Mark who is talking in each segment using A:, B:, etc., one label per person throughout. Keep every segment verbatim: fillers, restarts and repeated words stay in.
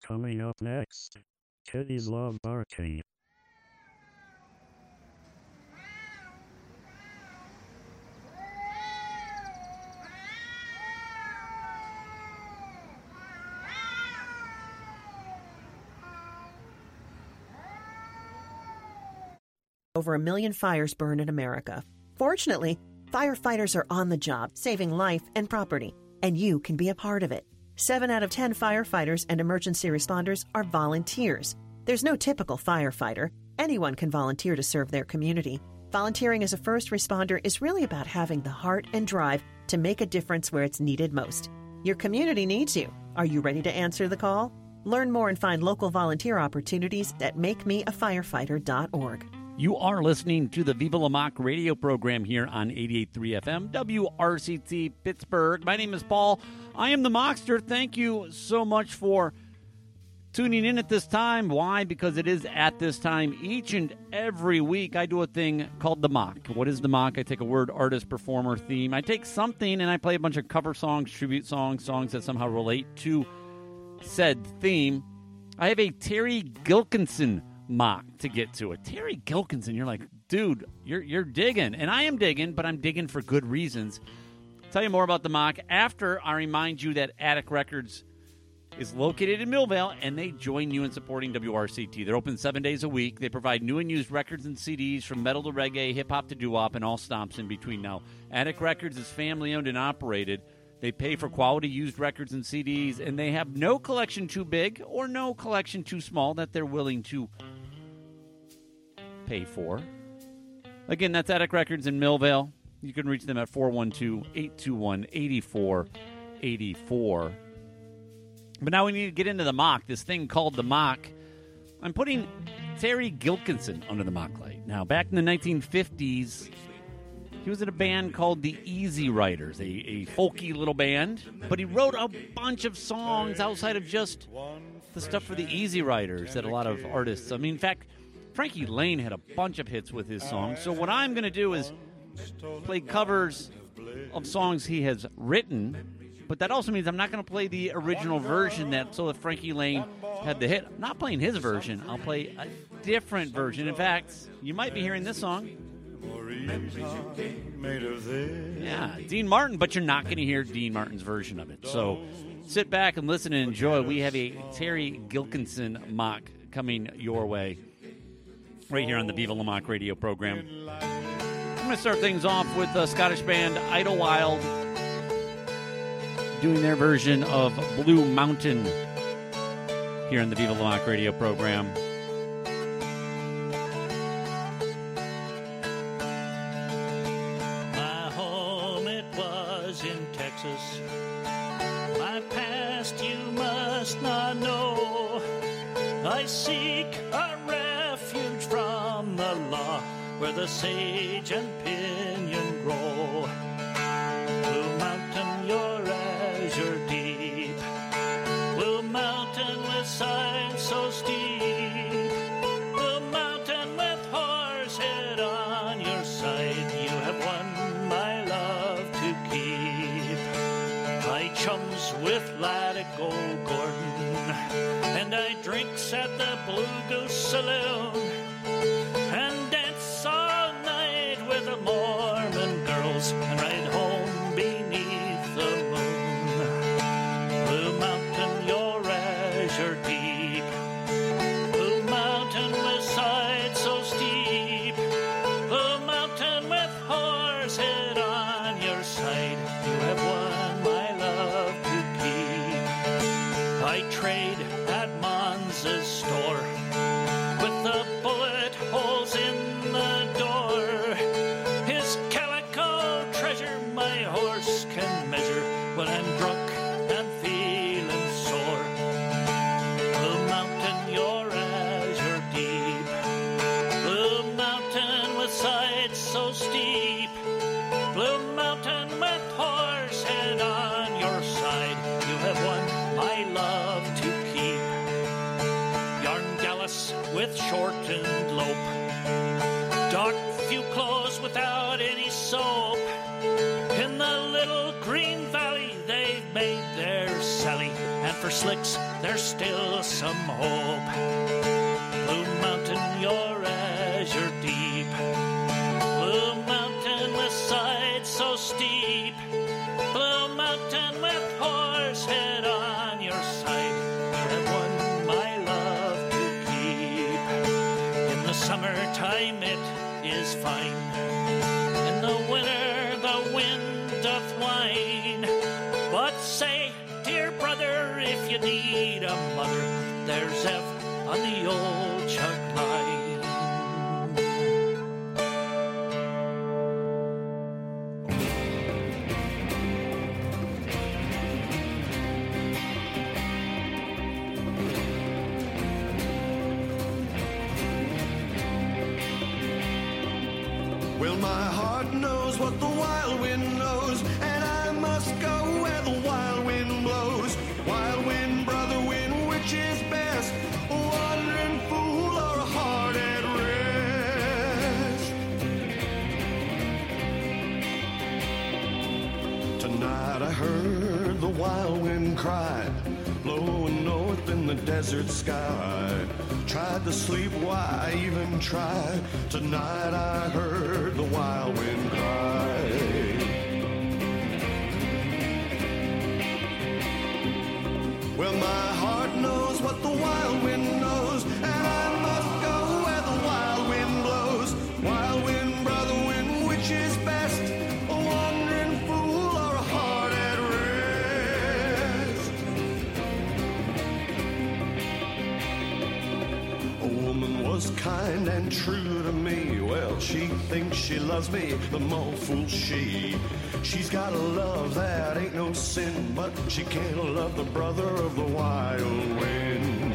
A: Coming up next, Kitties Love Barking.
B: Over a million fires burn in America. Fortunately, firefighters are on the job, saving life and property, and you can be a part of it. Seven out of ten firefighters and emergency responders are volunteers. There's no typical firefighter. Anyone can volunteer to serve their community. Volunteering as a first responder is really about having the heart and drive to make a difference where it's needed most. Your community needs you. Are you ready to answer the call? Learn more and find local volunteer opportunities at make me a firefighter dot org.
C: You are listening to the Viva La Mock radio program here on eighty-eight point three F M, W R C T Pittsburgh. My name is Paul. I am the Mockster. Thank you so much for tuning in at this time. Why? Because it is at this time each and every week I do a thing called the Mock. What is the Mock? I take a word, artist, performer, theme. I take something and I play a bunch of cover songs, tribute songs, songs that somehow relate to said theme. I have a Terry Gilkinson Mock to get to it. Terry Gilkinson, you're like, dude, you're you're digging. And I am digging, but I'm digging for good reasons. I'll tell you more about the Mock after I remind you that Attic Records is located in Millvale, and they join you in supporting W R C T. They're open seven days a week. They provide new and used records and C Ds from metal to reggae, hip-hop to doo-wop, and all stomps in between. Now, Attic Records is family-owned and operated. They pay for quality used records and C Ds, and they have no collection too big or no collection too small that they're willing to pay for. Again, that's Attic Records in Millvale. You can reach them at four one two, eight two one, eight four eight four. But now we need to get into the Mock, this thing called the Mock. I'm putting Terry Gilkinson under the Mock light. Now, back in the nineteen fifties, he was in a band called the Easy Riders, a, a folky little band. But he wrote a bunch of songs outside of just the stuff for the Easy Riders that a lot of artists... I mean, in fact, Frankie Lane had a bunch of hits with his songs. So what I'm going to do is play covers of songs he has written, but that also means I'm not going to play the original version that so that Frankie Lane had the hit. I'm not playing his version. I'll play a different version. In fact, you might be hearing this song. Yeah, Dean Martin, but you're not going to hear Dean Martin's version of it. So sit back and listen and enjoy. We have a Terry Gilkinson Mock coming your way right here on the Viva La Mock radio program. I'm going to start things off with the Scottish band Idlewild doing their version of Blue Mountain here on the Viva La Mock radio program.
D: My home, it was in Texas. My past you must not know. I seek a refuge from the law where the sage and pinyon grow. Blue Mountain, your azure deep. Blue Mountain with sides so steep. Blue Mountain with horsehead on your side. You have won my love to keep. My chums with Latigo Gordon, and I drinks at the Blue Goose Saloon, and dance all night with the Mormon girls, and ride home beneath the moon. Blue Mountain, your azure deep. Blue Mountain with sides so steep. Blue Mountain with horsehead on your side. You have won my love to keep. I trade at Monza's store with the bullet holes in the door. His calico treasure my horse can measure when I'm drunk and feeling sore. Blue Mountain, your azure deep. Blue Mountain with sides so steep. Blue Mountain with horsehead on your side. You have won my love to keep. Yarn Gallus with shortened lope. Dark few clothes without any soap. In the little green valley they've made their sally, and for slicks, there's still some hope. Blue Mountain, your azure deep. Blue Mountain with sides so steep. Blue Mountain with Horsehead on your side. That one, my love, to keep. In the summertime it is fine. In the winter the wind doth whine. But say, dear brother, if you need a mother, there's Ev on the old chuck line.
E: Well, my heart knows what the wild wind knows, and I must go where the wild wind blows. Wild wind, brother wind, which is best? A wandering fool or a heart at rest? Tonight I heard the wild wind cry, blowing north in the desert sky. Tried to sleep, why even try? Tonight I heard the wild wind cry. Well, my heart knows what the wild wind knows, and I must go where the wild wind blows. Wild wind, brother wind, which is best? A wandering fool or a heart at rest? A woman was kind and true to me. Well, she thinks she loves me, the more fool she. She's got a love that ain't no sin, but she can't love the brother of the wild wind.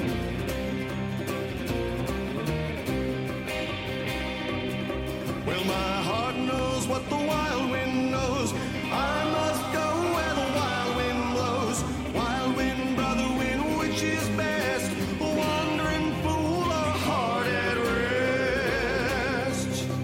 E: Well, my heart knows what the wild wind knows. I must go where the wild wind blows. Wild wind, brother wind, which is best? A wandering fool or a heart at rest?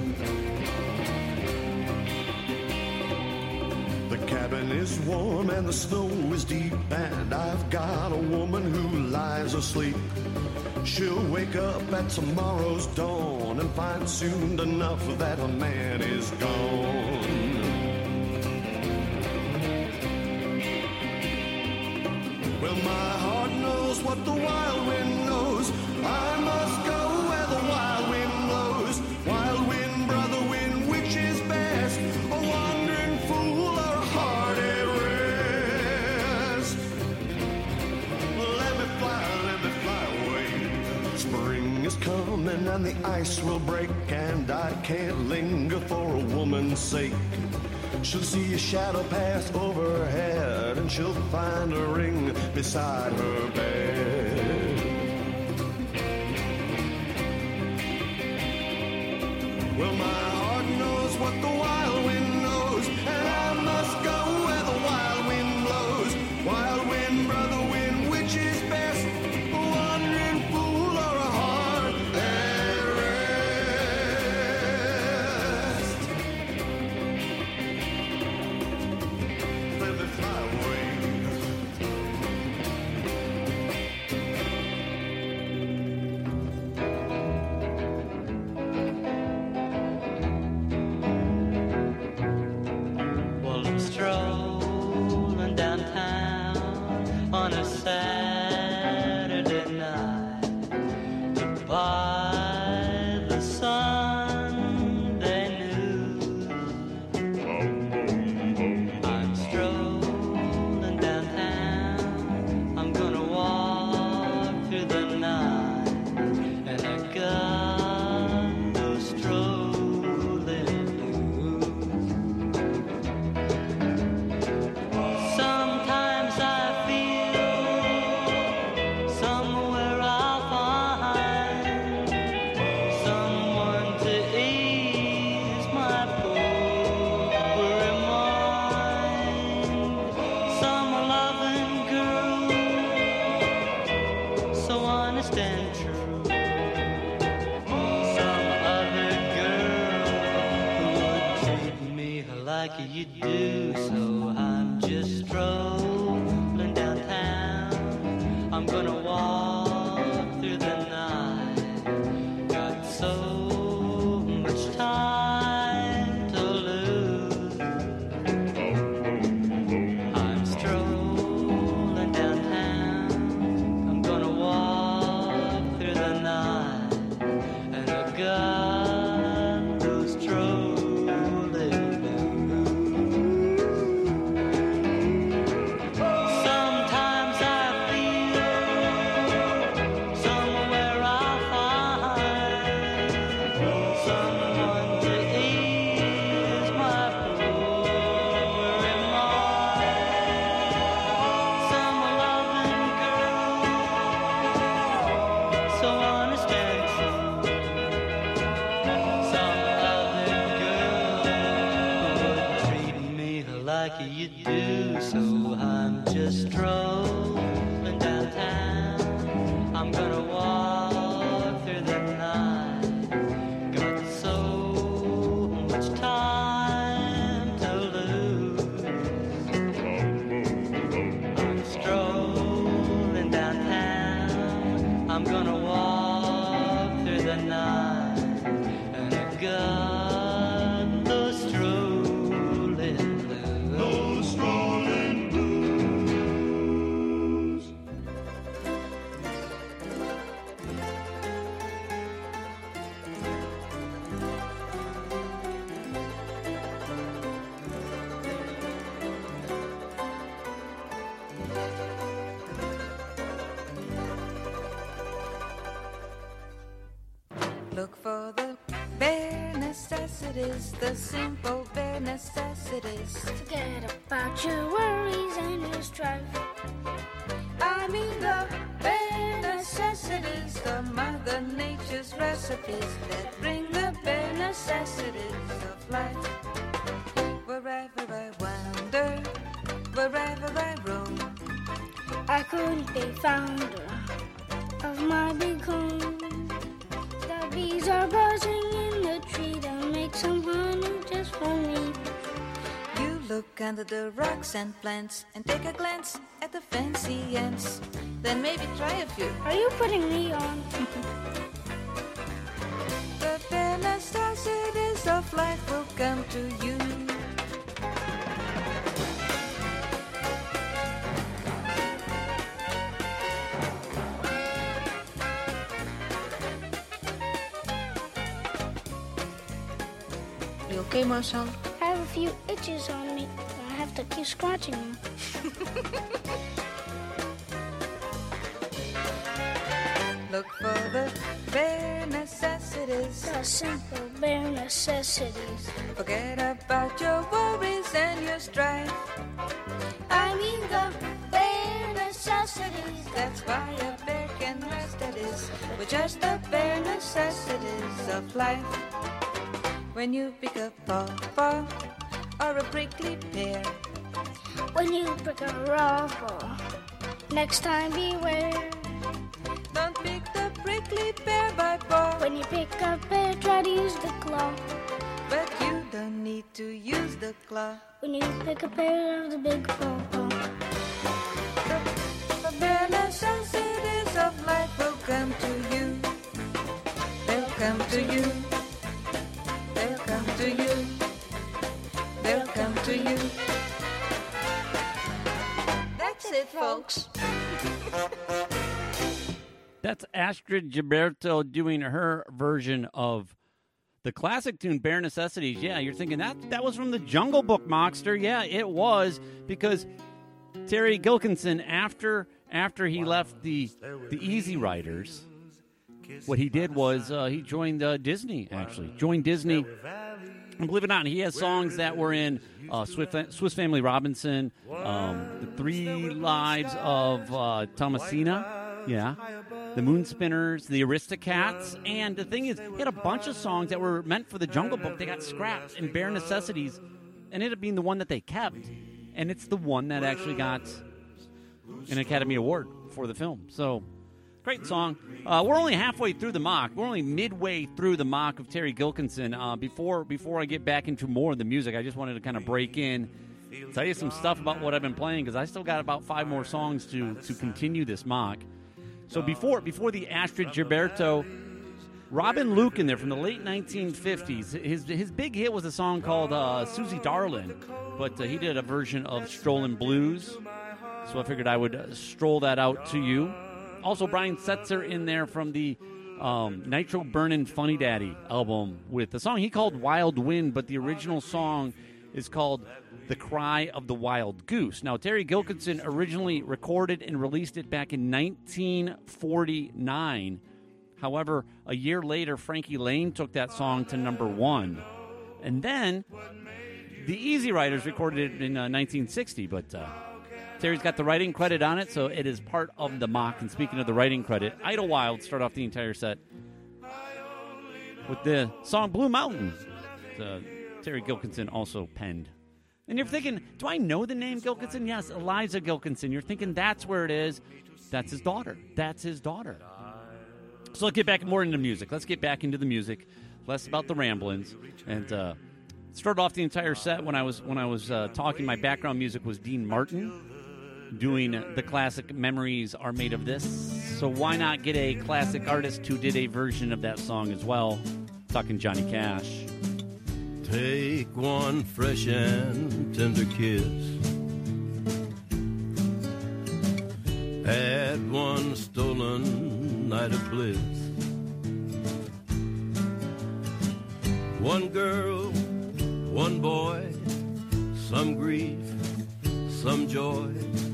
E: The cabin is warm and the snow is deep, and I've got a woman who lies asleep. She'll wake up at tomorrow's dawn and find soon enough that a man is gone. Well, my heart knows what the wild wind knows. I must go where the wild wind blows. Wild wind, brother wind, which is best? A wandering fool or a heart at rest? Let me fly, let me fly away. Spring is coming and the ice will break, and I can't linger for a woman's sake. She'll see a shadow pass overhead, and she'll find a ring beside her bed. Well, my heart knows what the wild wind knows, and I must go where the wild wind blows. Wild wind, brother wind, which is best? A wandering fool or a heart at rest? Let me fly away.
F: Well, I'm strolling downtown on a Saturday night to buy the Sunday news. I'm strolling downtown, I'm gonna walk through the night, and I got those strolling blues. Sometimes I feel somewhere I'll find someone to ease my poor mind. Some loving girl, so honest and true. Some other girl who would treat me like you do. So I'm just strolling downtown gun goes strolling down. Sometimes I feel somewhere I'll find someone to ease my poor mind. Some loving girl, so honest and true. Some loving girl would treat me like you do. So I'm just strolling downtown. I'm gonna walk through the night. Got so much time to lose. I'm strolling downtown. I'm gonna walk through the night. And I got those strolling blues. Those strolling blues.
G: Look for the bare necessities, the simple bare necessities.
H: Forget about your worries and your strife.
G: I mean the bare necessities, the Mother Nature's recipes that bring the bare necessities of life. Wherever I wander, wherever I roam,
H: I couldn't be founder of my big home. The bees are buzzing in the tree to make some honey just for me.
G: you look under the rocks and plants and take a glance at the fancy ants. Then maybe try a few.
H: Are you putting me on?
G: The bare necessities of life will come to you. You okay, Marshall?
H: I have a few itches on me. I have to keep scratching them.
G: Look for the bare necessities.
H: The simple bare necessities.
G: Forget about your worries and your strife.
H: I mean the bare necessities.
G: That's why a bear can rest at his with just the bare necessities of life. When you pick a pawpaw or a prickly pear,
H: When you pick a raw ball, next time beware.
G: don't pick the prickly pear by paw.
H: When you pick a pear, try to use the claw.
G: But you don't need to use the claw.
H: When you pick a pear of the big pawpaw.
G: The, the bare necessities of life will come to you. They'll come to you. They'll come to you. They'll come to you. That's it, folks.
C: That's Astrid Gilberto doing her version of the classic tune Bare Necessities. Yeah, you're thinking that that was from the Jungle Book, Mockster. Yeah, it was, because Terry Gilkinson, after after he left the the Easy Riders, what he did was uh, he joined uh, Disney, actually. Joined Disney. And believe it or not, he has songs that were in uh, Swiss, Swiss Family Robinson, um, The Three Lives of uh, Thomasina, yeah, The Moon Spinners, The Aristocats. And the thing is, he had a bunch of songs that were meant for the Jungle Book. They got scrapped in Bare Necessities, and ended up being the one that they kept. And it's the one that actually got an Academy Award for the film. So, great song. Uh, we're only halfway through the mock. We're only midway through the mock of Terry Gilkinson. Uh, before before I get back into more of the music, I just wanted to kind of break in, tell you some stuff about what I've been playing, because I still got about five more songs to to continue this mock. So before before the Astrid Gilberto, Robin Luke in there from the late nineteen fifties. His his big hit was a song called uh, Susie Darlin', but uh, he did a version of Strollin' Blues. So I figured I would uh, stroll that out to you. Also, Brian Setzer in there from the um, Nitro Burnin' Funny Daddy album with a song he called Wild Wind, but the original song is called The Cry of the Wild Goose. Now, Terry Gilkinson originally recorded and released it back in nineteen forty-nine. However, a year later, Frankie Lane took that song to number one. And then the Easy Riders recorded it in uh, nineteen sixty, but uh, Terry's got the writing credit on it, so it is part of the mock. And speaking of the writing credit, Idlewild start off the entire set with the song Blue Mountain. Uh, Terry Gilkinson also penned. And you're thinking, do I know the name Gilkinson? Yes, Eliza Gilkinson. You're thinking that's where it is. That's his daughter. That's his daughter. So let's get back more into music. Let's get back into the music. Less about the ramblings. And uh, started off the entire set when I was when I was uh, talking. My background music was Dean Martin doing the classic Memories Are Made of This. So why not get a classic artist who did a version of that song as well? Talking Johnny Cash.
I: Take one fresh and tender kiss, add one stolen night of bliss, one girl, one boy, some grief, some joy,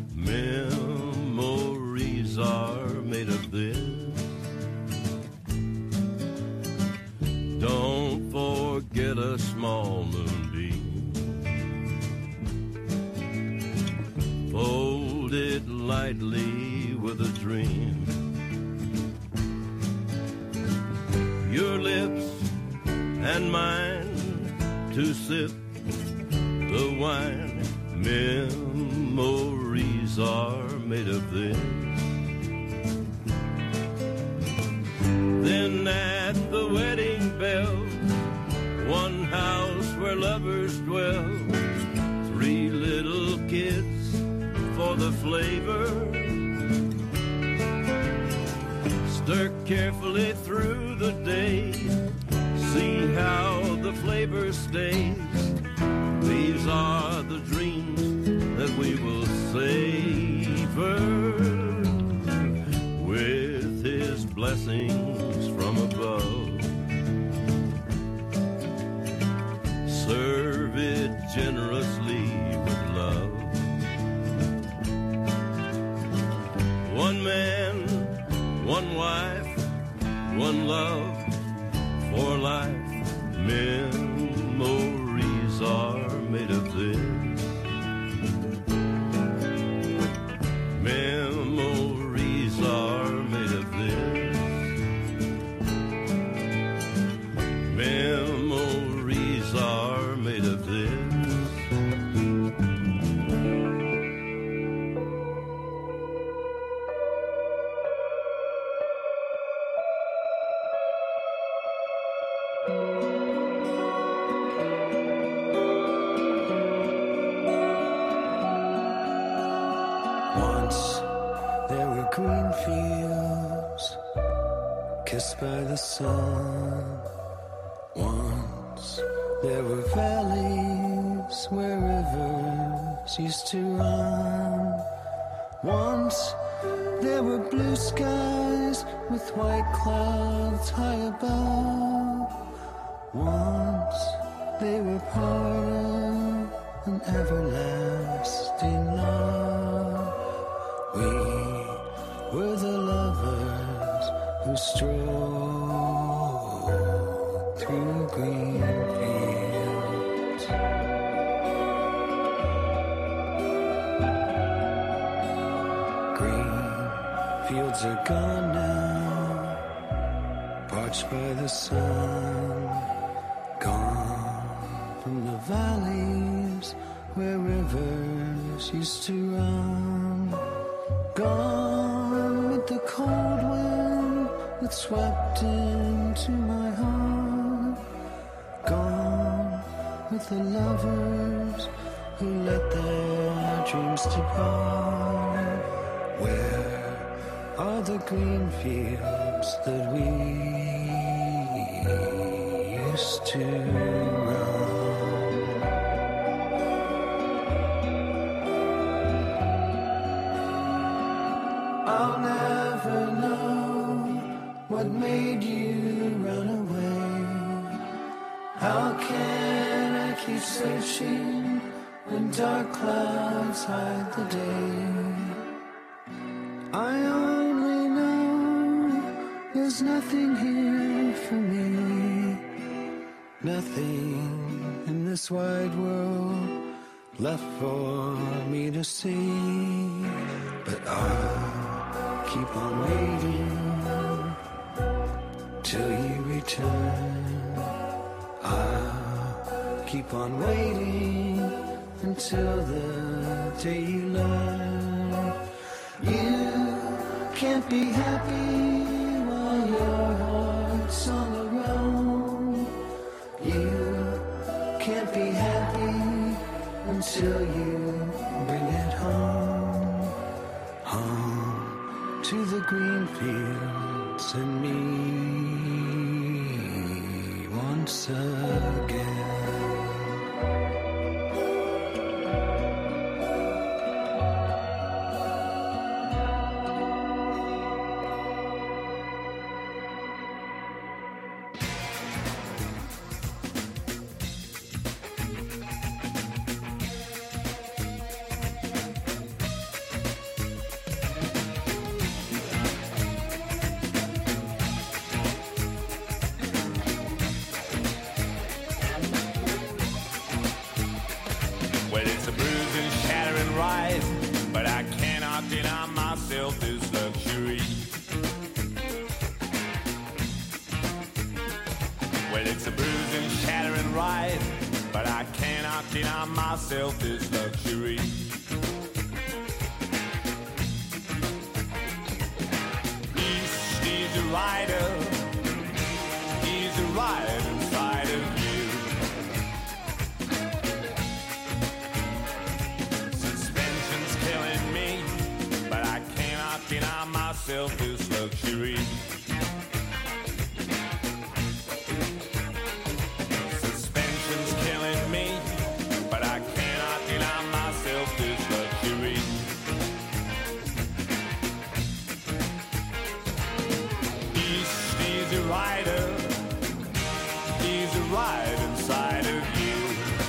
I: memories are made of this. Don't forget a small moonbeam, fold it lightly with a dream. Your lips and mine to sip the wine, memories are made of this. Then at the wedding bell, one house where lovers dwell, three little kids for the flavor. Stir carefully through the day, see how the flavor stays. These are the dreams that we will savor, with his blessings from above. Serve it generously with love. One man, one wife, one love for life. Memories are made of this. Memories are made of this. Memories are made of this.
J: Once there were green fields kissed by the sun. Once there were valleys where rivers used to run. Once there were blue skies with white clouds high above. Once they were part of an everlasting love. We were the lovers who strolled through green fields. Green fields are gone now, parched by the sun. Gone from the valleys where rivers used to run. Gone with the cold wind that swept into my heart. Gone with the lovers who let their dreams depart. Where are the green fields that we used to run? I'll never know what made How can I keep searching when dark clouds hide the day? I only know there's nothing here for me, nothing in this wide world left for me to see. But I'll keep on waiting till you return. I'll keep on waiting until the day you learn. You can't be happy while your heart's on the run. You can't be happy until you bring it home. Home to the green fields and me once again.
K: Myself this luxury. East is a rider, he's a rider inside of you. Suspension's killing me, but I cannot deny myself this luxury. Suspension's killing me, but I cannot deny myself this luxury. East is a rider, he's a ride inside of you.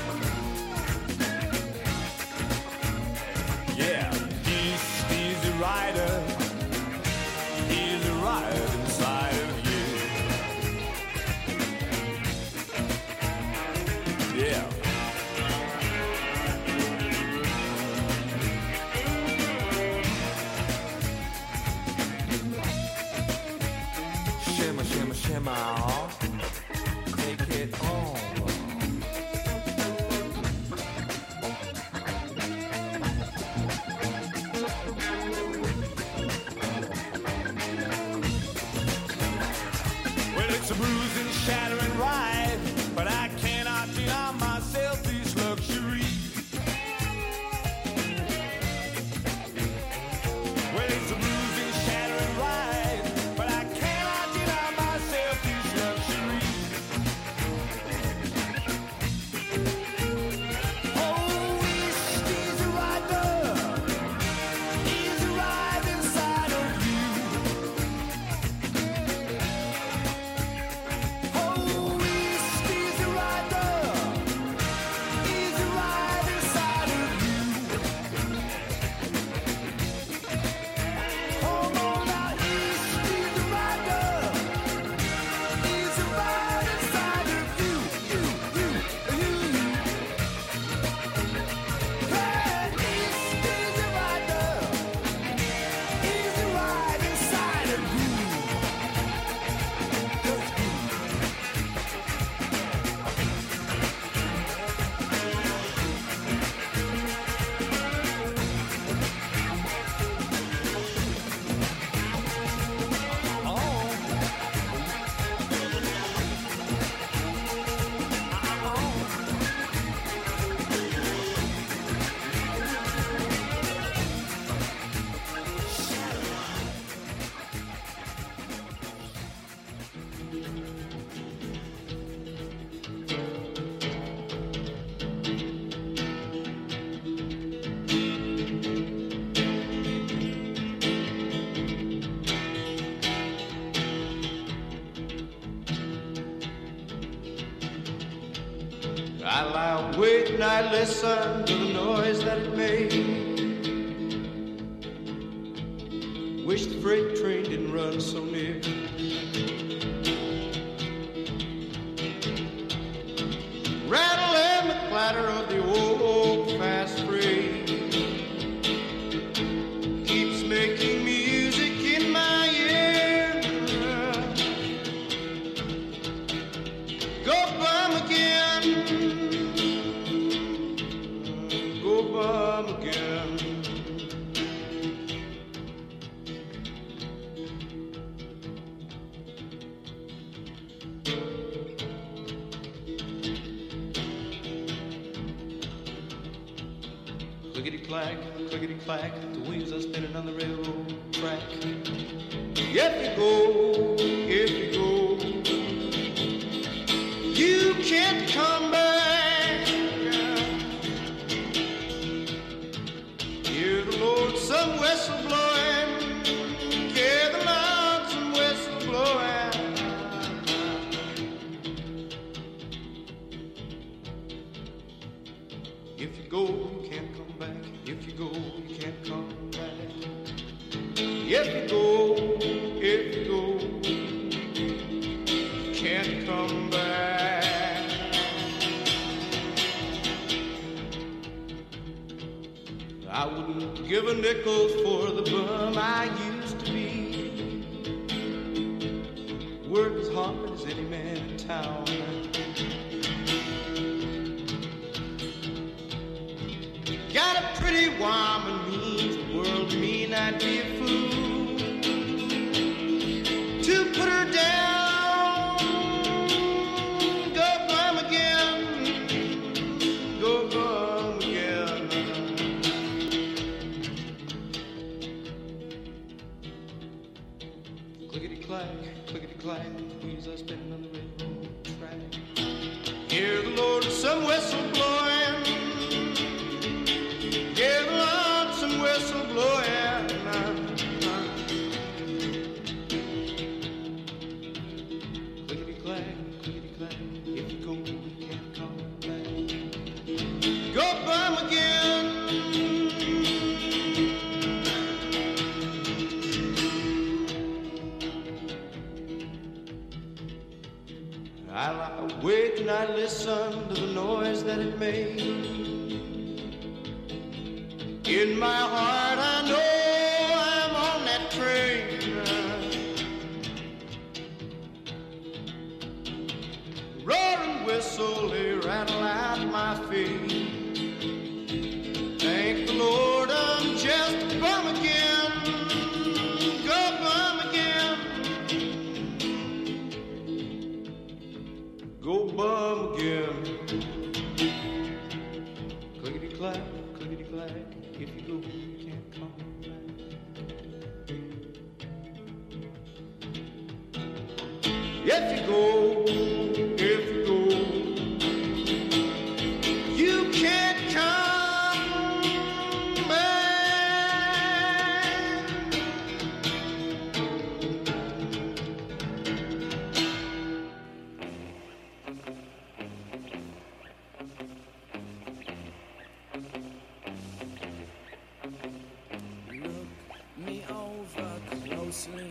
K: Yeah, East is a rider, he's a ride inside of you. Yeah. Shimmer, shimmer, shimmer, take it on. Well, it's a bruising, shattering ride, but I cannot deny myself this luxury. Well, it's a bruising, shattering ride, but I cannot deny myself this luxury. Oh, East is a rider, he's a ride inside of you. Oh, East is a rider.
E: I lie awake and I listen to the noise that it made. Wish the freight train didn't run so near. Rattle and the clatter of the old fast freight keeps making music in my ear. Go bum again, go bum again. Clickety-clack, clickety-clack, the wheels are spinning on the railroad track. If you go, if you go, you can't come back. Hear the lonesome whistle blowing, hear the lonesome whistle blowing. If you go, you can't come back. If you go, you can't come back. If you go, if you go, you can't come back. I wouldn't give a nickel for the bum I used to be. Work as hard as any man in town. Got a pretty woman, means the world to me, and I'd be a fool to put her down. Go bum again, go bum again. Clickety-clack, clickety-clack, the wheels are spinning on the railroad track. Hear the lonesome whistle blowing. Hear the lonesome whistle blowing. Clickety-clack, clickety-clack, if you go, you can't come back. Go bum again. I lie awake and I listen to the noise that it made. In my heart I know I'm on that train. Roaring whistle, they rattle out my feet. Thank the Lord I'm just a bum again. Go bum again. Go bum again. Clickety-clack, clickety-clack. If you go, you can't come back. If you go, if you go, you can't come back.
F: Me over closely.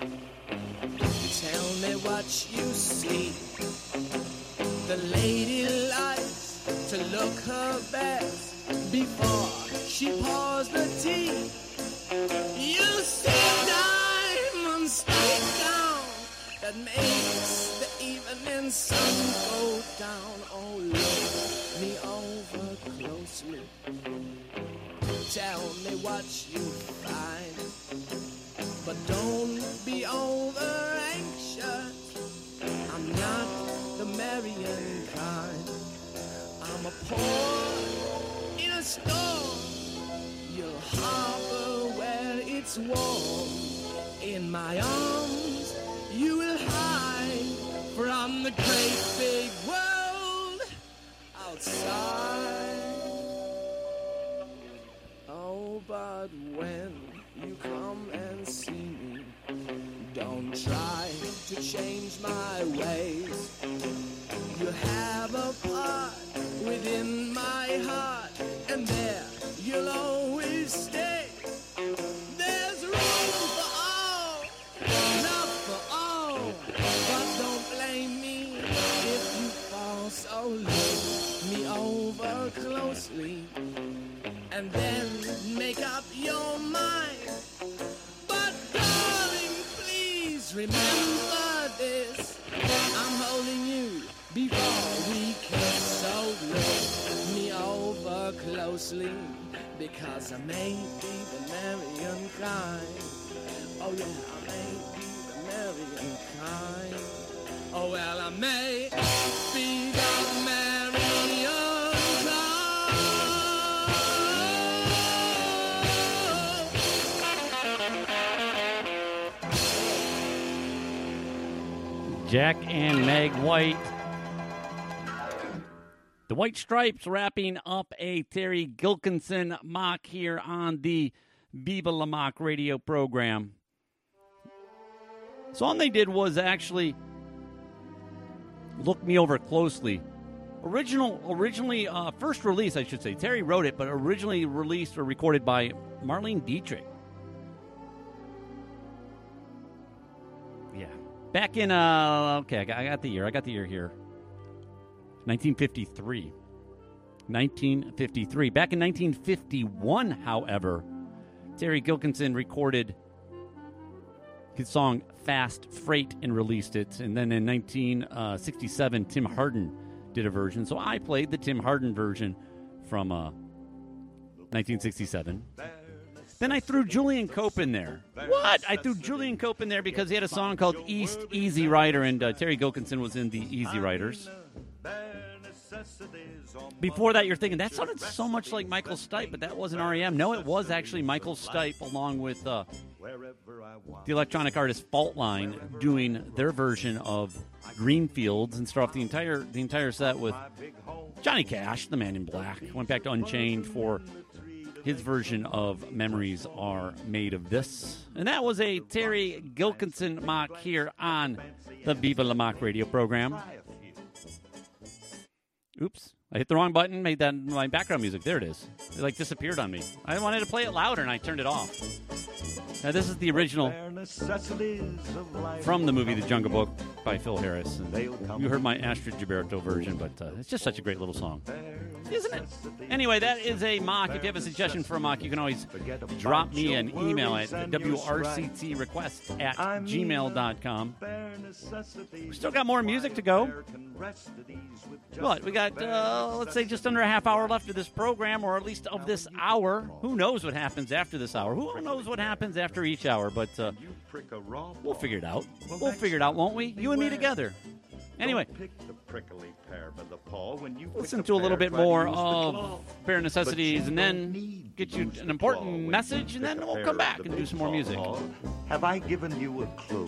F: Tell me what you see. The lady likes to look her best before she pours the tea. You see diamonds straight down that makes the evening sun go down. Oh, look me over closely. Tell me what you find, but don't be over anxious. I'm not the marrying kind. I'm a port in a storm. You'll harbor where it's warm. In my arms you will hide from the great big world outside. Oh, but when you come and see me, don't try to change my ways. You have a part closely and then make up your mind. But darling, please remember this. I'm holding you before we kiss, so look me over closely, because I may be the Marian kind. Oh yeah, I may be the Marian kind. Oh well, I may be the Marian kind.
C: Jack and Meg White. The White Stripes wrapping up a Terry Gilkinson mock here on the Viva La Mock radio program. Song they did was actually Look Me Over Closely. Original, originally, uh, first release, I should say. Terry wrote it, but originally released or recorded by Marlene Dietrich. Yeah. Back in, uh, okay, I got, I got the year. I got the year here. nineteen fifty-three. nineteen fifty-three. Back in nineteen fifty-one, however, Terry Gilkinson recorded his song Fast Freight and released it. And then in nineteen sixty-seven, Tim Hardin did a version. So I played the Tim Hardin version from uh, nineteen sixty-seven. Then I threw Julian Cope in there. What? I threw Julian Cope in there because he had a song called East Easy Rider, and uh, Terry Gilkinson was in the Easy Riders. Before that, you're thinking, that sounded so much like Michael Stipe, but that wasn't R E M. No, it was actually Michael Stipe along with uh, the electronic artist Faultline doing their version of Greenfields, and start off the entire the entire set with Johnny Cash, the Man in Black. Went back to Unchained for his version of Memories Are Made of This. And that was a Terry Gilkinson mock here on the Viva La Mock radio program. Oops. I hit the wrong button, made that my background music. There it is. It like disappeared on me. I wanted to play it louder and I turned it off. Now this is the original from the movie The Jungle Book by Phil Harris. And you heard my Astrid Gilberto version, but uh, it's just such a great little song. Isn't it? Anyway, that is a mock. If you have a suggestion for a mock, you can always drop me an email at W R C T request at gmail dot com. We still got more music to go. What? We got, uh, let's say, just under a half hour left of this program, or at least of this hour. Who knows what happens after this hour? Who knows what happens after each hour? But uh, we'll figure it out. We'll figure it out, won't we? You and me together. Anyway, listen to a little bit more of Bare Necessities, and then get you an important message, and then we'll come back and do some more music.
L: Have I given you a clue?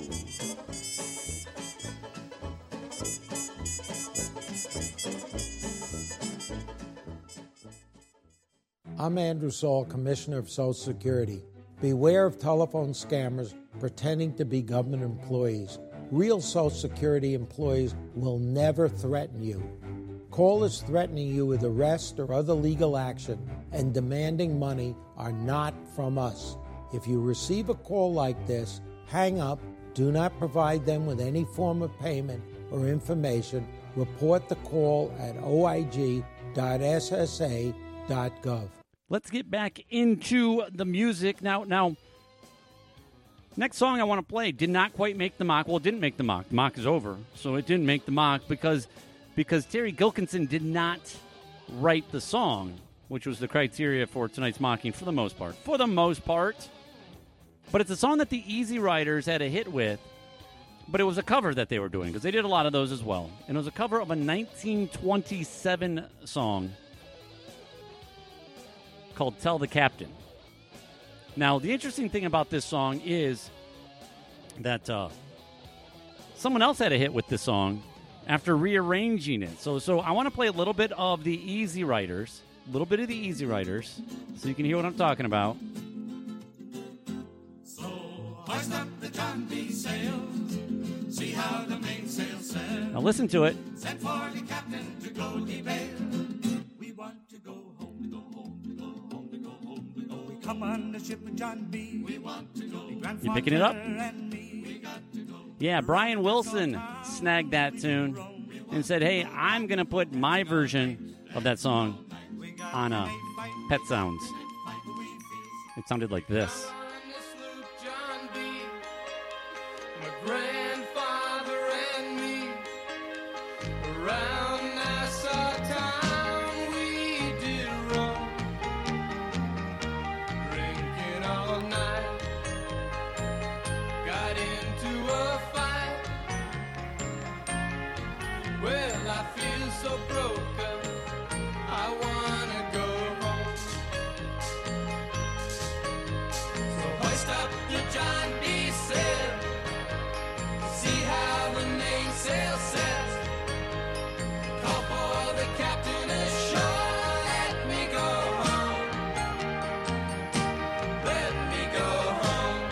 M: I'm Andrew Saul, Commissioner of Social Security. Beware of telephone scammers pretending to be government employees. Real Social Security employees will never threaten you. Callers threatening you with arrest or other legal action and demanding money are not from us. If you receive a call like this, hang up, do not provide them with any form of payment or information. Report the call at O I G dot S S A dot gov.
C: Let's get back into the music. Now, now, next song I want to play did not quite make the mock. Well, it didn't make the mock. The mock is over, so it didn't make the mock because because Terry Gilkinson did not write the song, which was the criteria for tonight's mocking for the most part. For the most part. But it's a song that the Easy Riders had a hit with, but it was a cover that they were doing because they did a lot of those as well. And it was a cover of a nineteen twenty-seven song called Tell the Captain. Now, the interesting thing about this song is that uh, someone else had a hit with this song after rearranging it. So so I want to play a little bit of the Easy Riders, a little bit of the Easy Riders, so you can hear what I'm talking about.
K: So hoist up the John B. sails, see how the mainsail set.
C: Now listen to it.
K: Send for the captain to Goldie Bay. We want to go home, to go home, to go home, to go home, to go. We come on the ship of John B. We want to go.
C: You picking it up? Yeah, Brian Wilson snagged that tune and said, hey, I'm going to put my version of that song on uh, Pet Sounds. It sounded like this.
J: My grandfather and me around Nassau town we did roam, drinking all night, got into a fight. Well, I feel so broken, I wanna go home. So hoist up the John D. sail, see how the mainsail sets. Call for the captain ashore, let me go home. Let me go home.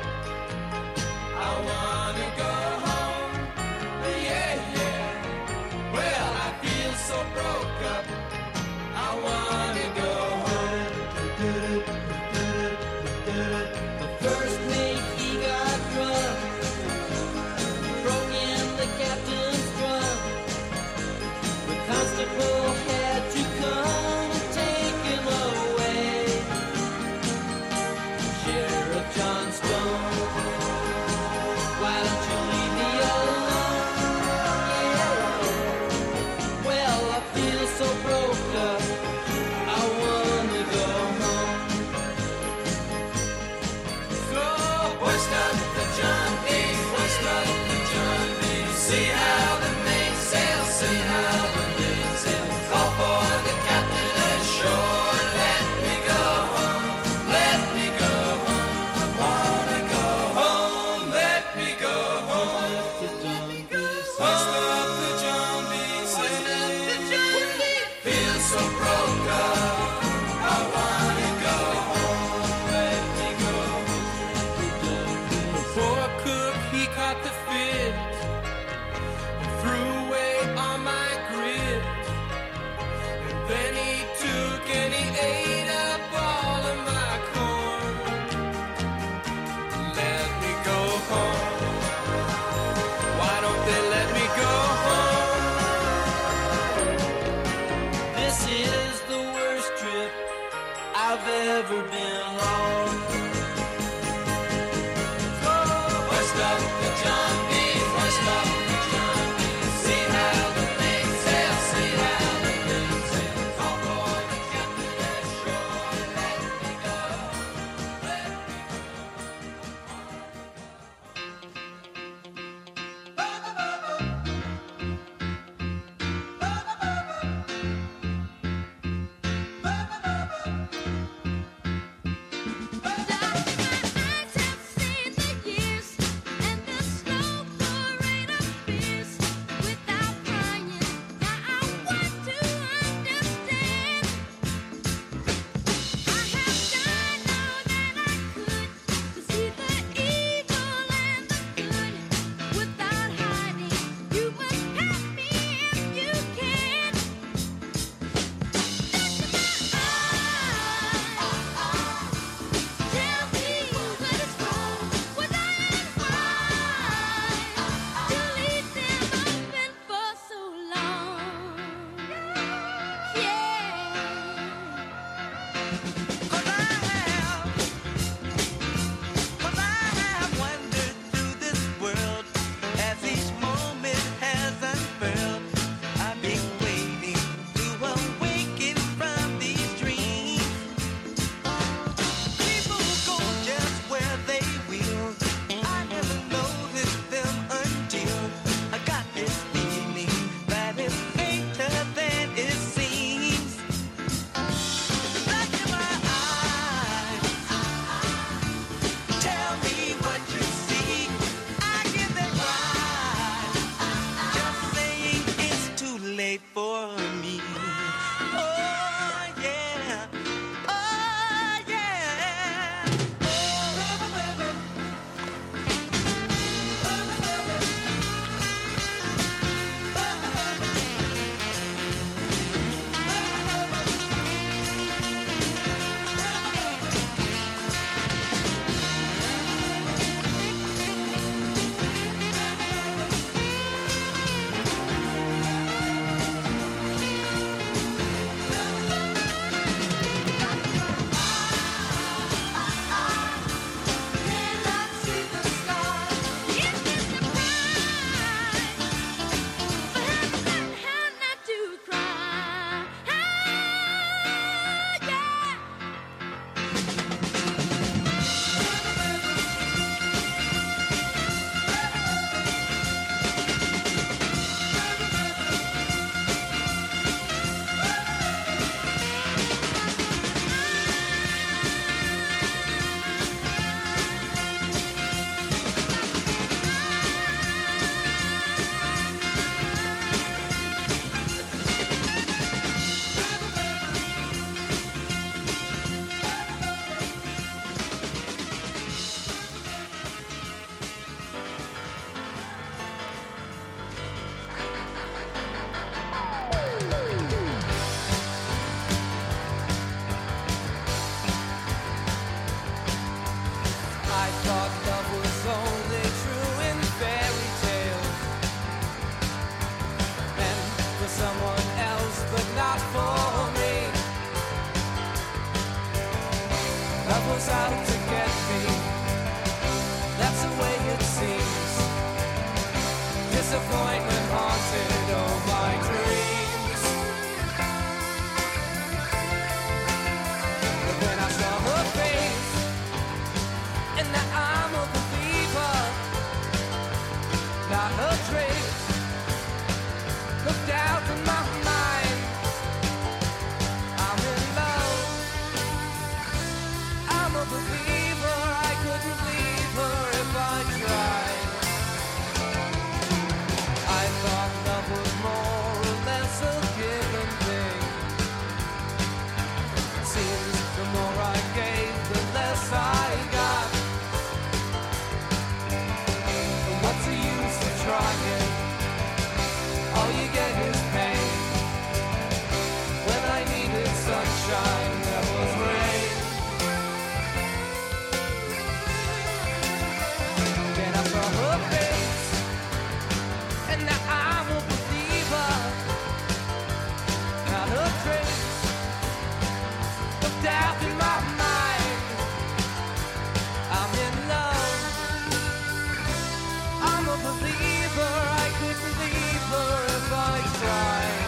J: I wanna go home. Yeah, yeah. Well, I feel so broke up, I wanna go home. The first mate, he got drunk, broke in the captain's drum. The constable had to come and take him away. Sheriff John Stone, why don't you leave me alone? Yeah. Well, I feel so broke up, I wanna go home. So hoist up the John D, hoist up the John D. See how the mainsail, see how the mainsail. Call for the captain ashore, let me go home, let me go home. I wanna go home, let me go home. Hoist up the John D, feel so broke up, I wanna go home, let me go home. The poor cook, he caught the fit and threw away all my grit. And then he took and he ate up all of my corn. Let me go home. Why don't they let me go home? This is the worst trip I've ever been on. So hoist up the John D, hoist up the John D. See how the mainsail, see how the mainsail. Call for the captain ashore, let me go, let me was out to get me. That's the way it seems. Disappointment haunted all my dreams. But when I saw her face in the arm of the fever, not a trace looked out in my mind. I'm in love. I'm a believer. I couldn't leave her if I tried. I thought love was more or less a given thing. Seems the more I gave, the less I got. And what's the use of trying? All you get is pain. When I needed sunshine, there was rain. Then I saw her face, and now I'm a believer. Not a trace of doubt in my mind. I'm in love. I'm a believer. I couldn't leave her if I tried.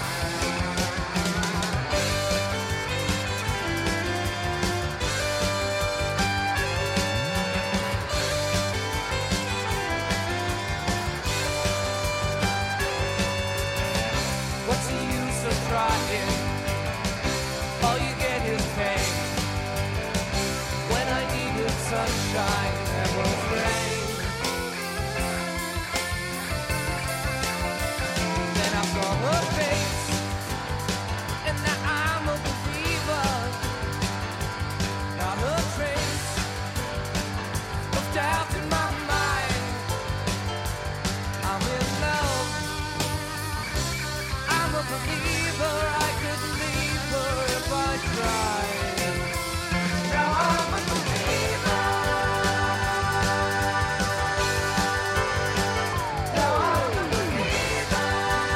J: What's the use of trying? All you get is pain. When I needed sunshine, there was rain. Then I saw her face, and now I'm a believer. Not a trace of doubt in my mind. I'm in love. I'm a believer. I couldn't leave her if I tried. Now I'm a believer. Now I'm a believer.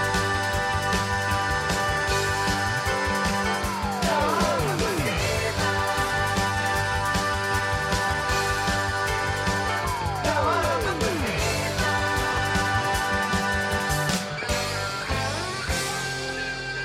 J: Now I'm a believer. Now I'm a believer.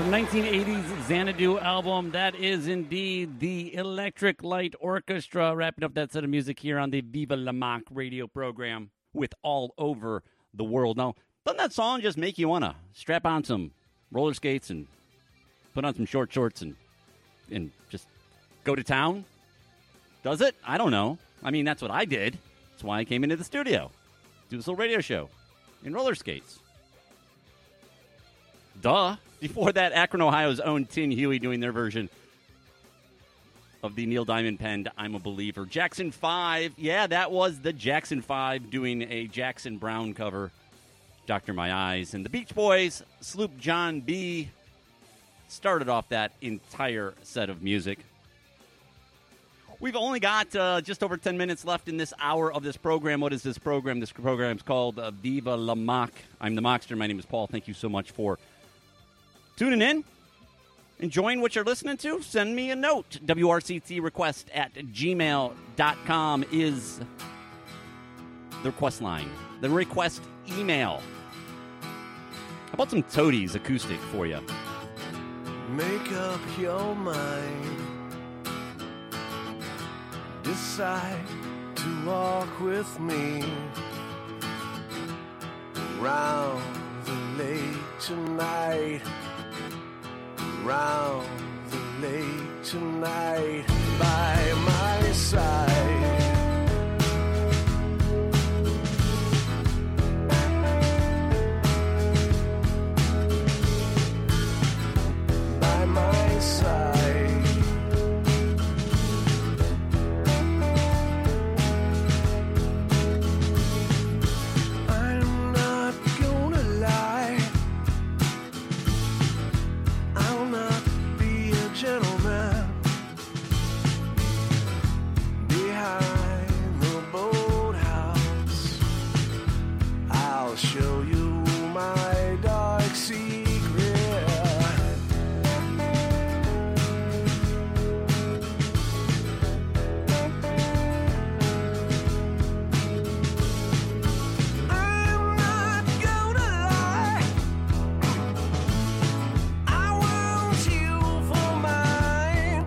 C: nineteen eighties Xanadu album. That is indeed the Electric Light Orchestra, wrapping up that set of music here on the Viva La Mac radio program with All Over the World. Now, doesn't that song just make you want to strap on some roller skates and put on some short shorts and and just go to town? Does it? I don't know. I mean, that's what I did. That's why I came into the studio. Do this little radio show in roller skates. Duh. Before that, Akron, Ohio's own Tin Huey doing their version of the Neil Diamond penned I'm a Believer. Jackson five. Yeah, that was the Jackson five doing a Jackson Brown cover. Doctor My Eyes. And the Beach Boys, Sloop John B. started off that entire set of music. We've only got uh, just over ten minutes left in this hour of this program. What is this program? This program is called uh, Viva La Mac. I'm the Mockster. My name is Paul. Thank you so much for tuning in, enjoying what you're listening to. Send me a note. W R C T request at gmail dot com is the request line, the request email. How about some Toadies acoustic for you?
I: Make up your mind. Decide to walk with me around the lake tonight. Around the lake tonight by my side. By my side. I'm not gonna lie. I'll not be a gentleman behind the boathouse. I'll show you my dark secret. I'm not gonna lie. I want you for mine.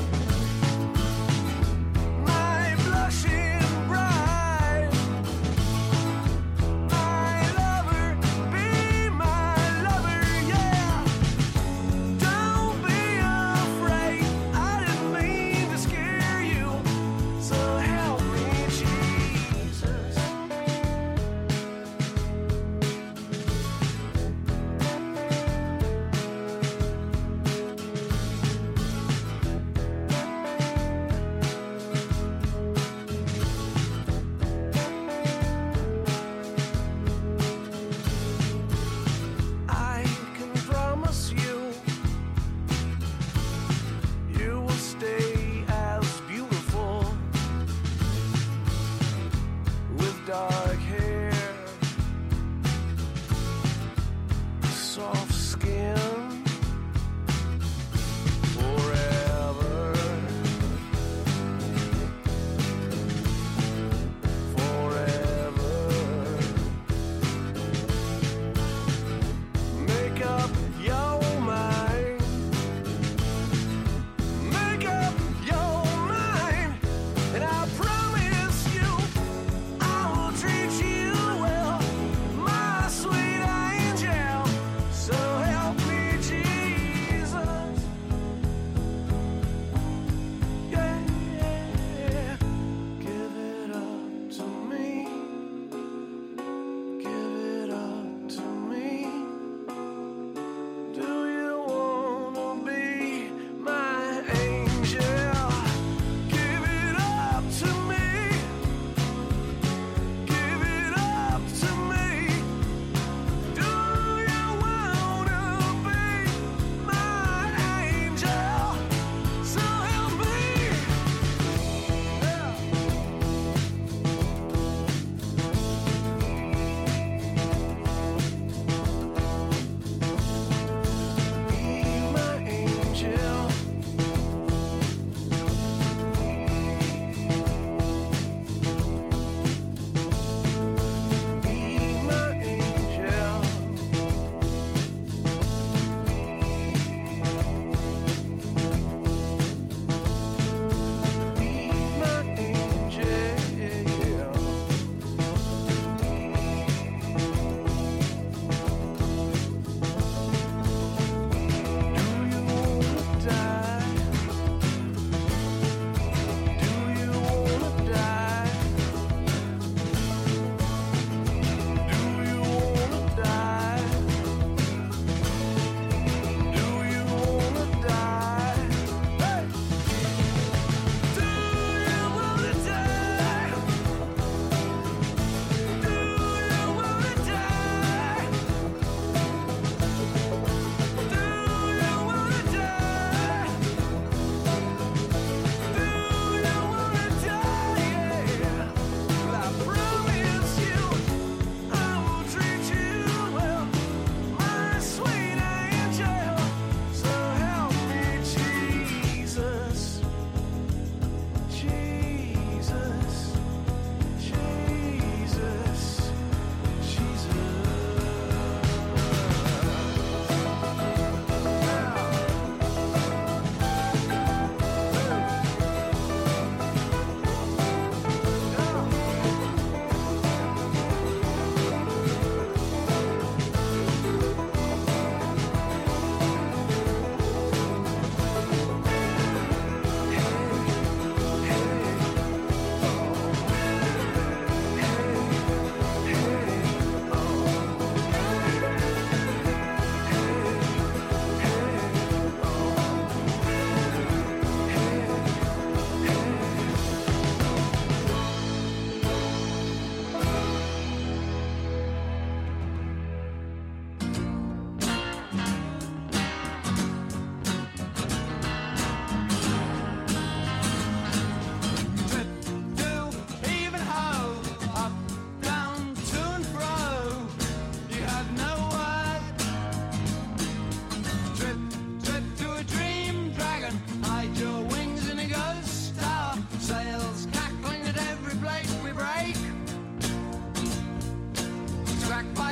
I: My blushing bride. My lover, be my lover,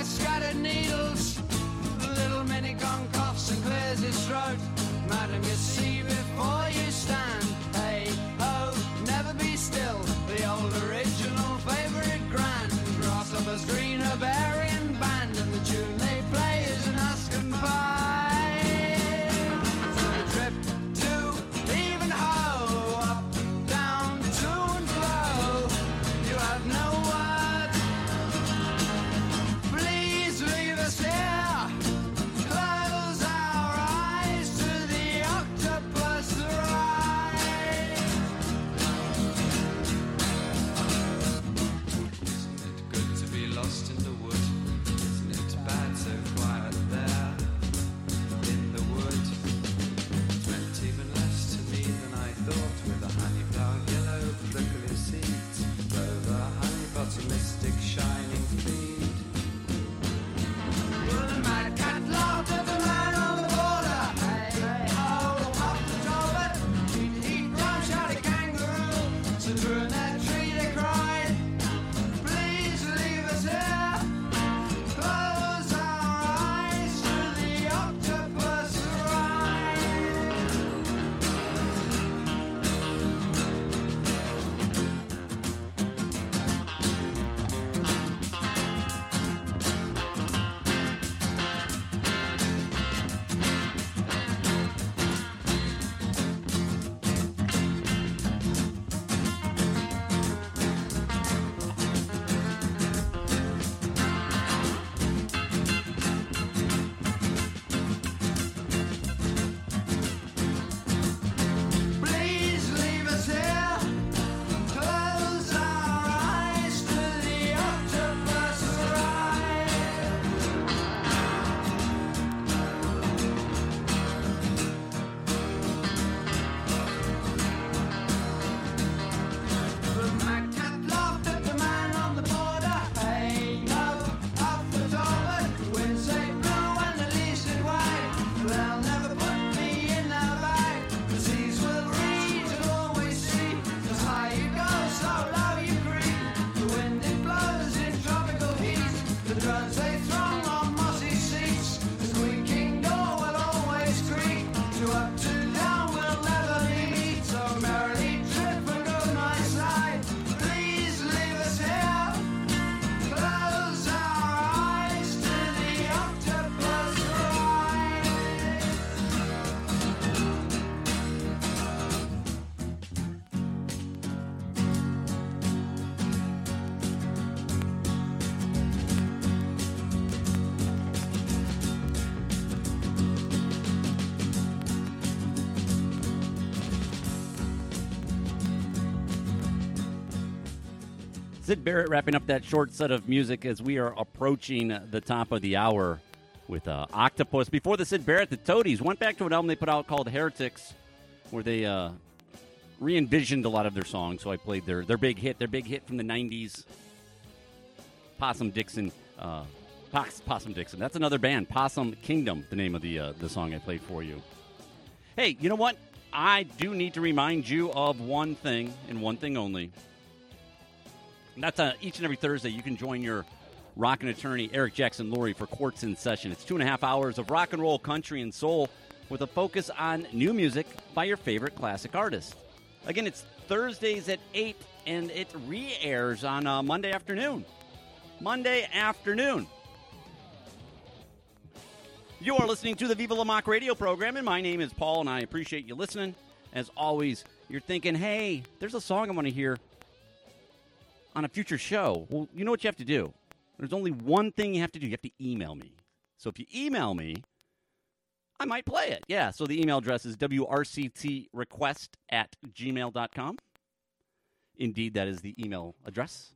F: scattered needles. Little mini gun coughs and clears his throat. Madam, you see before you stand. Hey, ho, never be still. The old original favourite grand. Grasshoppers, green herbarian band. And the tune they play is an Aspen pie. So the trip to even ho, up, down, to and fro. You have no word. Please leave us here. Close our eyes to the octopus ride. Isn't it good to be lost in the wood? Isn't it bad so quiet there in the wood? It meant even less to me than I thought, with a honeyflower yellow prickly seeds, clover, honey butter, mystic shining feed. Well, the mad cat laughed at the man on the border. Hey, hey, ho, up the top of it. He'd eat rum, shouted kangaroo. So through that tree they cried, please leave us here. Close our eyes to the octopus ride. Please leave us here. Close our eyes to the octopus ride. The mad cat laughed at the man on the border. Hey, ho, up the top of it. Wind say blue and the leaves did white. They'll never put me in their bag. The seas will read and always see. As high you go, so low you creep. The wind it blows in tropical heat. The drones they throng on mossy seats. The squeaking door will always creak. To up to down will never meet. So merrily trip and go my side. Please leave us here. Close our eyes to the octopus ride.
C: Sid Barrett wrapping up that short set of music as we are approaching the top of the hour with uh, Octopus. Before the Sid Barrett, the Toadies went back to an album they put out called Heretics, where they uh, re-envisioned a lot of their songs. So I played their, their big hit, their big hit from the nineties, Possum Dixon. Uh, Poss- Possum Dixon. That's another band, Possum Kingdom, the name of the uh, the song I played for you. Hey, you know what? I do need to remind you of one thing and one thing only. And that's uh, each and every Thursday you can join your rockin' attorney, Eric Jackson Lurie, for Courts in Session. It's two and a half hours of rock and roll, country, and soul with a focus on new music by your favorite classic artists. Again, it's Thursdays at eight, and it re-airs on uh, Monday afternoon. Monday afternoon. You are listening to the Viva La Mock radio program, and my name is Paul, and I appreciate you listening. As always, you're thinking, hey, there's a song I want to hear on a future show. Well, you know what you have to do. There's only one thing you have to do. You have to email me. So if you email me, I might play it. Yeah, so the email address is W R C T request at gmail dot com. Indeed, that is the email address.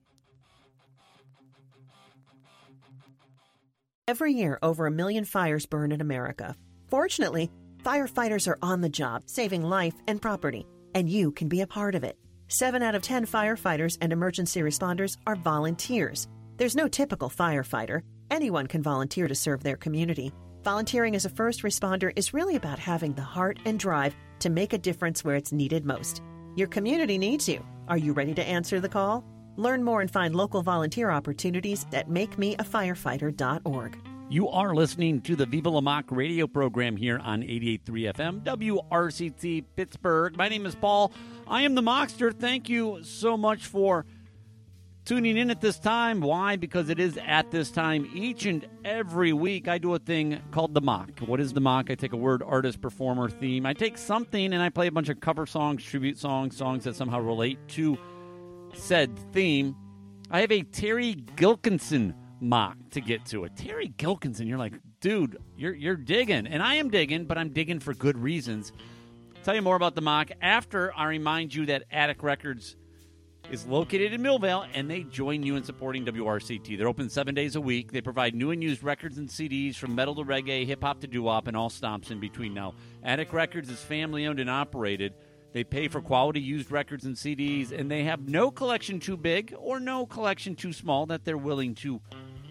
B: Every year, over a million fires burn in America. Fortunately, firefighters are on the job, saving life and property, and you can be a part of it. Seven out of ten firefighters and emergency responders are volunteers. There's no typical firefighter. Anyone can volunteer to serve their community. Volunteering as a first responder is really about having the heart and drive to make a difference where it's needed most. Your community needs you. Are you ready to answer the call? Learn more and find local volunteer opportunities at make me a firefighter dot org.
C: You are listening to the Viva La Mock radio program here on eighty-eight point three F M, W R C T Pittsburgh. My name is Paul. I am the Mockster. Thank you so much for tuning in at this time. Why? Because it is at this time each and every week I do a thing called the Mock. What is the Mock? I take a word, artist, performer, theme. I take something and I play a bunch of cover songs, tribute songs, songs that somehow relate to said theme. I have a Terry Gilkinson Mock to get to it. Terry Gilkinson, you're like, dude, you're you're digging. And I am digging, but I'm digging for good reasons. I'll tell you more about the Mock after I remind you that Attic Records is located in Millvale, and they join you in supporting W R C T. They're open seven days a week. They provide new and used records and C Ds from metal to reggae, hip-hop to doo-wop, and all stomps in between. Now, Attic Records is family-owned and operated. They pay for quality used records and C Ds, and they have no collection too big or no collection too small that they're willing to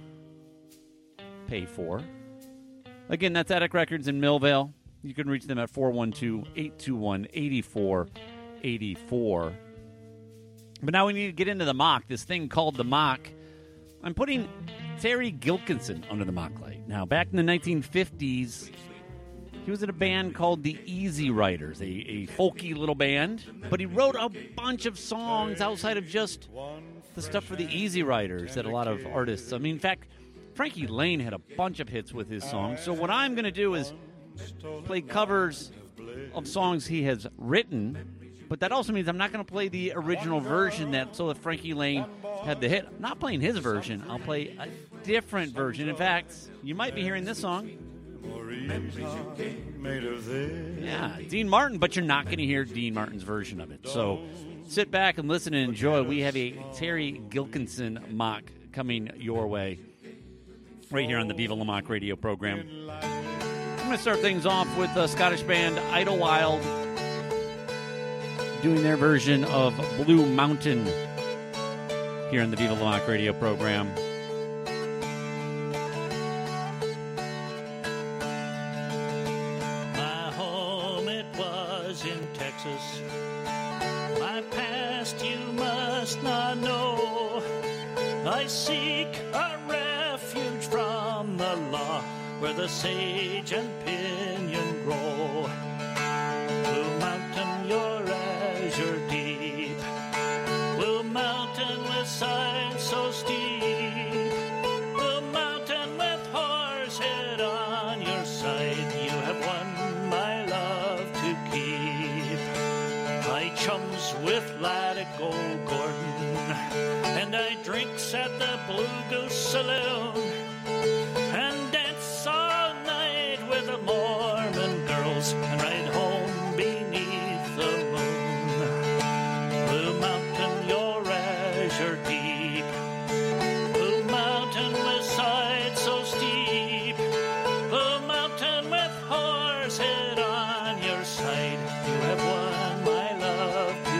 C: pay for. Again, that's Attic Records in Millvale. You can reach them at four one two, eight two one, eight four eight four. But now we need to get into the Mock, this thing called the Mock. I'm putting Terry Gilkinson under the Mock light. Now, back in the nineteen fifties, he was in a band called the Easy Riders, a, a folky little band. But he wrote a bunch of songs outside of just the stuff for the Easy Riders that a lot of artists... I mean, in fact, Frankie Lane had a bunch of hits with his songs. So what I'm going to do is play covers of songs he has written. But that also means I'm not going to play the original version that so that Frankie Lane had the hit. I'm not playing his version. I'll play a different version. In fact, you might be hearing this song. Yeah, Dean Martin, but you're not going to hear Dean Martin's version of it. So sit back and listen and enjoy. We have a Terry Gilkinson Mock coming your way right here on the Viva La Mock radio program. I'm going to start things off with the Scottish band Idlewild doing their version of Blue Mountain here on the Viva La Mock radio program.
D: My home, it was in Texas. My past you must not know. I seek a refuge from the law where the sage and pinion grow. Blue Mountain, your azure deep. Blue Mountain with sides so steep. Blue Mountain with horsehead on your side. You have won my love to keep. I chums with Latigo Gordon, and I drinks at the Blue Goose Saloon, and dance all night with the Mormon girls, and ride home beneath the moon. Blue Mountain, your azure deep. Blue Mountain with sides so steep. Blue Mountain with horsehead on your side. You have won my love to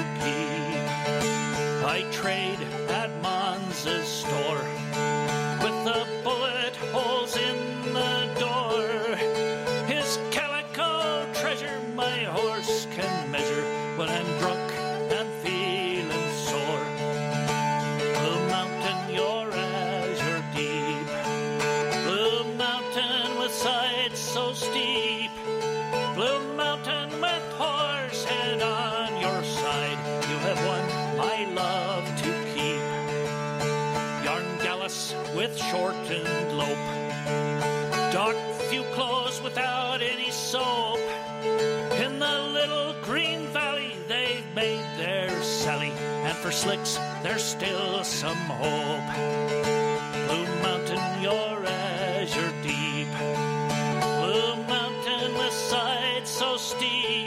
D: keep. I trade at Monza's store with the bullet holes in the door. His calico treasure my horse can measure when I'm drunk and feeling sore. Blue Mountain, your azure deep. Blue Mountain with sides so steep. Blue Mountain with horsehead on your side. You have won my love to keep. Yarn Gallus with shortened lope. Dark few clothes without any soap. In the little green valley they've made their sally, and for slicks there's still some hope. Blue Mountain, your azure deep. Blue Mountain with sides so steep.